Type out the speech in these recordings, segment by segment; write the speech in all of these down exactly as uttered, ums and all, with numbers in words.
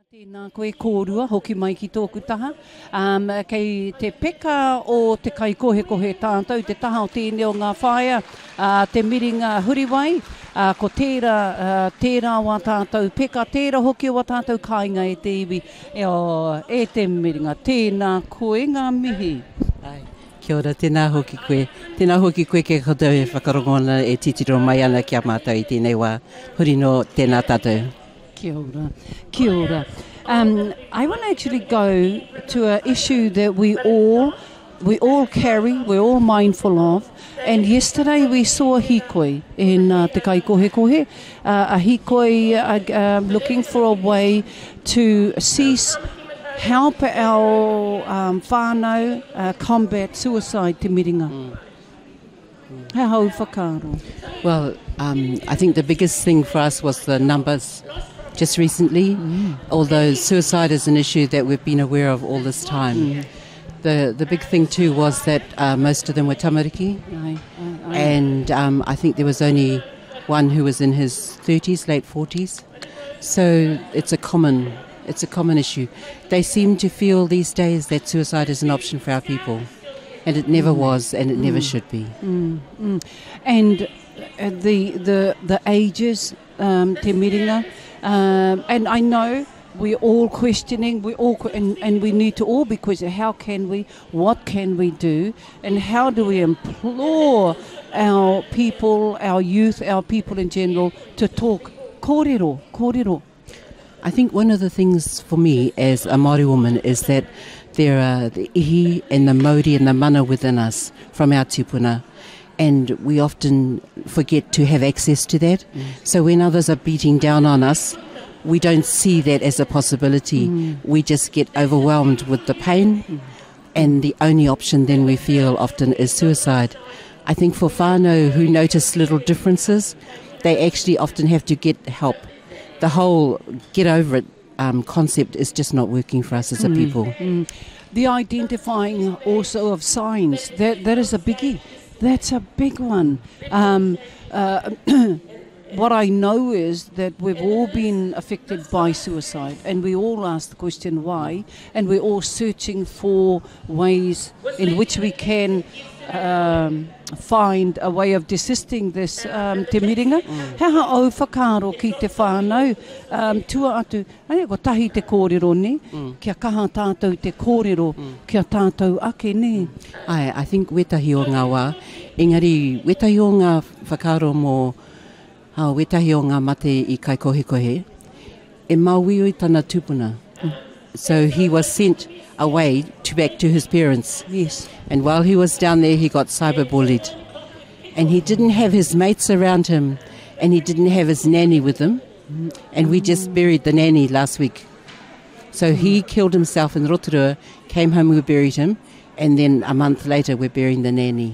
Tēnā koe kōrua, hoki mai ki tōku taha. Um, kei te peka o te kai kohe kohe tātou, te taha o tēnei o ngā whaia, uh, te miringa huriwai, uh, ko tērā, uh, tērā wa tātou peka, tērā hoki o wa tātou kāinga e te iwi, e, o, e te miringa. Tēnā koe ngā mihi. Ai, kia ora, tēnā hoki koe. Tēnā hoki koe ke koutou e whakarongona e titiro mai ana kia mātou i tēnei wā. Huri no tēnā tātou. Kia ora. Kia ora. Um, I want to actually go to an issue that we all we all carry, we're all mindful of. And yesterday we saw a hikoi in uh, Te Kai Kohe Kohe, uh, a hikoi uh, uh, looking for a way to cease, help our um, whānau uh, combat suicide te miringa. Mm. Mm. How hau whakaro? Well, um, I think the biggest thing for us was the numbers. Just recently, mm. although suicide is an issue that we've been aware of all this time. Mm. The the big thing too was that uh, most of them were tamariki, aye, aye, aye. and um, I think there was only one who was in his thirties, late forties. So it's a common it's a common issue. They seem to feel these days that suicide is an option for our people, and it never mm. was, and it mm. never should be. Mm. Mm. And uh, the the the ages, um, te miringa. Um, and I know we're all questioning, we all, and, and we need to all be questioning, how can we, what can we do, and how do we implore our people, our youth, our people in general, to talk kōrero, kōrero. I think one of the things for me as a Māori woman is that there are the ihi and the mauri and the mana within us from our tupuna. And we often forget to have access to that. Mm. So when others are beating down on us, we don't see that as a possibility. Mm. We just get overwhelmed with the pain. Mm. And the only option then we feel often is suicide. I think for whānau who notice little differences, they actually often have to get help. The whole get over it um, concept is just not working for us as a mm. people. Mm. The identifying also of signs, that that is a biggie. That's a big one. Um, uh, what I know is that we've all been affected by suicide, and we all ask the question why, and we're all searching for ways in which we can um, find a way of desisting this um, te miringa. Mm. Hea au whakaro ki te whānau, um, tua atu, ai ko tahi te kōrero ne, mm. kia kaha tātou te kōrero, mm. kia tātou ake ne. Ai, I think wetahi o ngā wā, engari wetahi o ngā whakaro mō, hao wetahi o ngā mate i kai kohe kohe, e maui oi tana tupuna. Mm. So he was sent away to back to his parents. Yes. And while he was down there, he got cyberbullied. And he didn't have his mates around him, and he didn't have his nanny with him. Mm. And we just buried the nanny last week. So mm. he killed himself in Rotorua, came home, we buried him, and then a month later we're burying the nanny.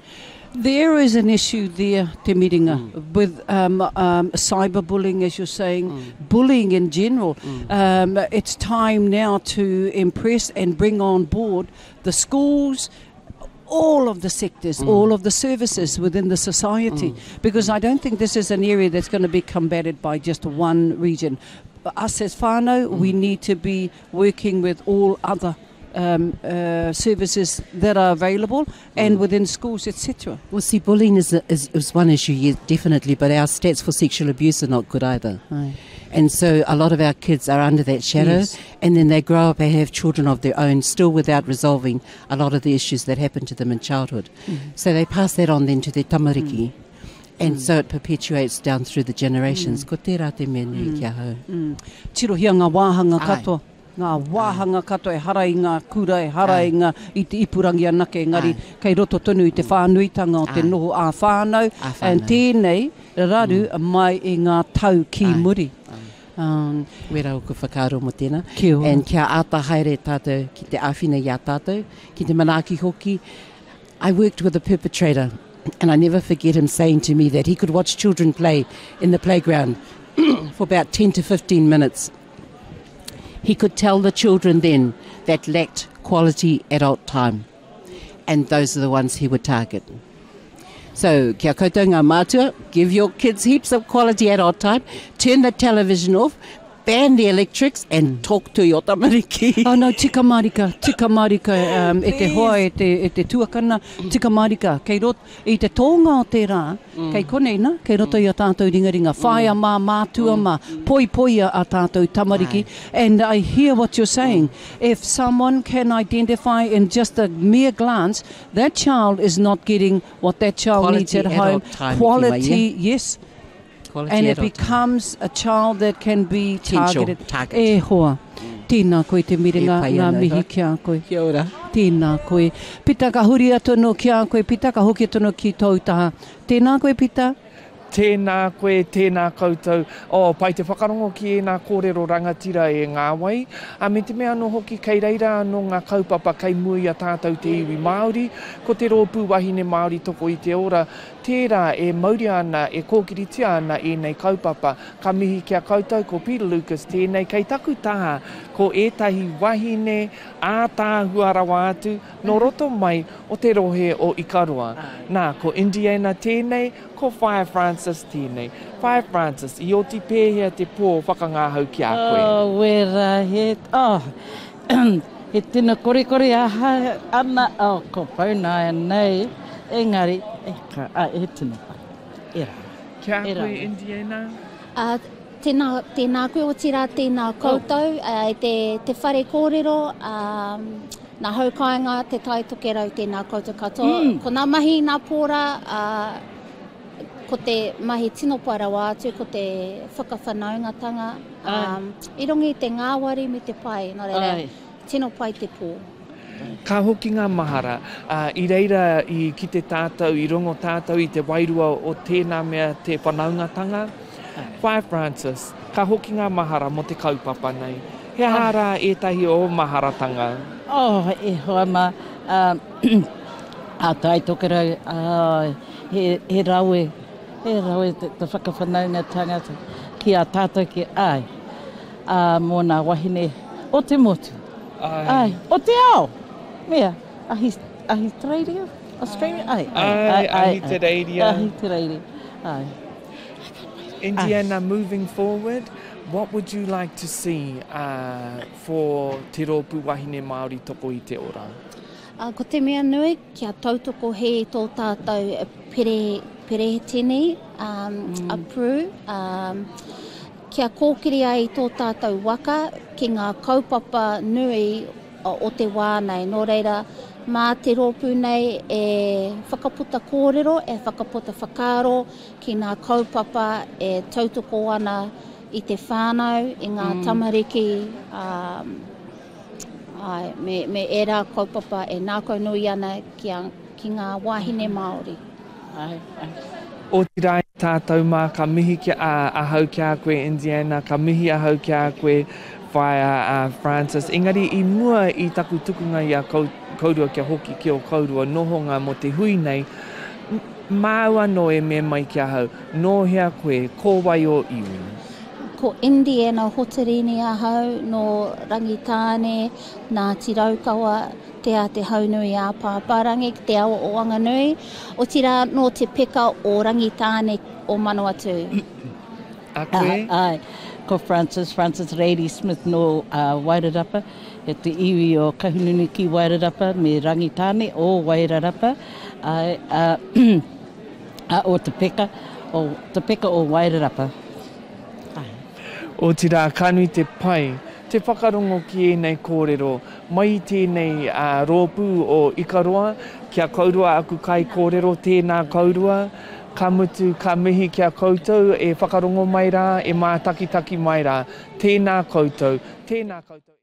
There is an issue there, te miringa, mm. with um, um, cyberbullying, as you're saying, mm. bullying in general. Mm. Um, it's time now to impress and bring on board the schools, all of the sectors, mm. all of the services within the society, mm. because I don't think this is an area that's going to be combated by just one region. Us as whānau, mm. we need to be working with all other Um, uh, services that are available and mm. within schools, et cetera. Well, see, bullying is, a, is is one issue, yes, definitely, but our stats for sexual abuse are not good either. Aye. And so a lot of our kids are under that shadow, yes. and then they grow up and have children of their own, still without resolving a lot of the issues that happen to them in childhood. Mm. So they pass that on then to their tamariki. Mm. And mm. so it perpetuates down through the generations. Mm. Ko tērā te mea nui kia hau. Mm. Tirohia ngā wāhanga katoa. Ngā wāhanga katoa e harai ngā kura, e harai ngā i te ipurangi anake, ngari kei roto tonu i te whānuitanga o te noho a whānau, and tēnei raru mm. mai i ngā tau ki Ai. muri. Um, Wera o ku whakaro mo tēnā. Kia ora. And kia āta haere tātou ki te āwhina i a tātou, ki te manaaki hoki. I worked with a perpetrator, and I never forget him saying to me that he could watch children play in the playground for about ten to fifteen minutes. He could tell the children then that lacked quality adult time. And those are the ones he would target. So, kia koutou ngā mātua, give your kids heaps of quality adult time, turn the television off, ban the electrics and talk to your tamariki. Oh no, tika marika, tika marika, um, e te hoa, e te, e te tuakana, tika marika, kei rot, i te tōnga o te rā, mm. kei konei kei roto mm. i a tātou ringaringa, whaia mm. mā, mātua mm. mā, poi poi a tātou tamariki, Aye. And I hear what you're saying. Mm. If someone can identify in just a mere glance, that child is not getting what that child Quality needs at home. Time, Quality, yes. Quality and it becomes time. A child that can be targeted. Target. E hoa. Mm. Tēnā koe te miringa, e ngā mihi kia koe. Kia ora. Tēnā koe. Pita ka huri atono kia koe, pita ka hoki atono ki tautaha. Tēnā koe, Pita? Tēnā koe, tēnā koutou. O, pai te whakarongo ki e nā kōrero rangatira e ngā wai. A me te mea no hoki kei reira no ngā kaupapa kei mui a tātou te iwi Māori. Ko te rōpū wahine Māori toko i te ora. Tērā e mauri ana, e kōkiritia ana e nei kaupapa. Ka mihi kia koutou, ko Peter Lucas tēnei. Kei taku taha, ko ētahi wahine ātāhua rawa atu. No roto mai o te rohe o Ikaroa. Nā, ko Indiana tēnei, ko Whaia Francis tēnei. Whaia Francis, i o ti pēhea te pō whakangāhau ki a koe. Oh, wera he... Oh, he tino kore kore aha ana o oh, ko pauna e nei. Engari, e ka, a, e tino pa. Era. Kia koe, Indiana? Uh, tēnā, tēnā koe o tira, tēnā koutou. Uh, te, te whare kōrero, um, nā haukainga, te tai toke rau, tēnā koutou katoa. Mm. Ko nā mahi nā pōra, uh, ko te mahi tino parawa atu, ko te whakawhanaungatanga. Um, I rongi te ngāwari me te pai, no reira, tino pai te pō. Ka hoki ngā mahara, uh, i reira i ki te tātou, i rongo tātou, i te wairua o tēnā mea te whanaungatanga. Whaia Francis, ka hoki ngā mahara mo te kaupapa nei. He hara ētahi o maharatanga? Oh, e hoa ma, uh, a tai toke rau, uh, he, he raue, he raue te, te whakawhanaungatanga ki a tātou ki ai, uh, mō nā wahine o te motu. Ai, ai o te ao. Mea, ahi, ahi te radio? Australia? Ai, ai, ai, ahi te radio. Ahi te radio, ai. Indiana, ai. Moving forward, what would you like to see uh, for te rōpū wahine Māori toko i te ora? Uh, ko te mea nui, kia tautoko he tō tātou pere, pere tini, um, mm. approve, um, kia kōkiri ai tō tātou waka ki ngā kaupapa nui o te wā nei. Nō reira, mā te rōpū nei e whakaputa kōrero, e whakaputa whakaro ki ngā kaupapa e tautoko ana i te whānau, i ngā mm. tamariki, um, ai, me, me era kaupapa e nākau nui ana ki, a, ki ngā wahine Māori. Ai, ai. O te rai tātou mā, ka mihi ki a, a hau ki a koe Indiana, ka mihi a hau ki a koe Whaia uh, Francis. Engari, i mua i taku tukunga i a kou, kaurua kia hoki ki o kaurua nohonga mo te hui nei, māua no e me mai kia hau, no hea koe, kōwai o iwi. Ko Indiana hotarini a hau, no Rangitāne, nā Tiraukawa, te a te haunui a Pāparangi, te awa o Wanganui, o tira no te peka o Rangitāne o Manawatu. A koe? Uh, ai, ko Francis, Francis Rady Smith no uh, Wairarapa, e te iwi o Kahununi ki Wairarapa, me Rangitāne o Wairarapa, ai, uh, uh, o te peka, o te peka o Wairarapa. O tira kanui te pai, te whakarongo ki e nei kōrero, mai tēnei uh, rōpū o Ikaroa, kia kaurua aku kai kōrero tēnā kaurua, ka mutu, ka mihi kia koutou, e whakarongo mai rā, e mātakitaki mai rā, tēnā koutou, tēnā koutou.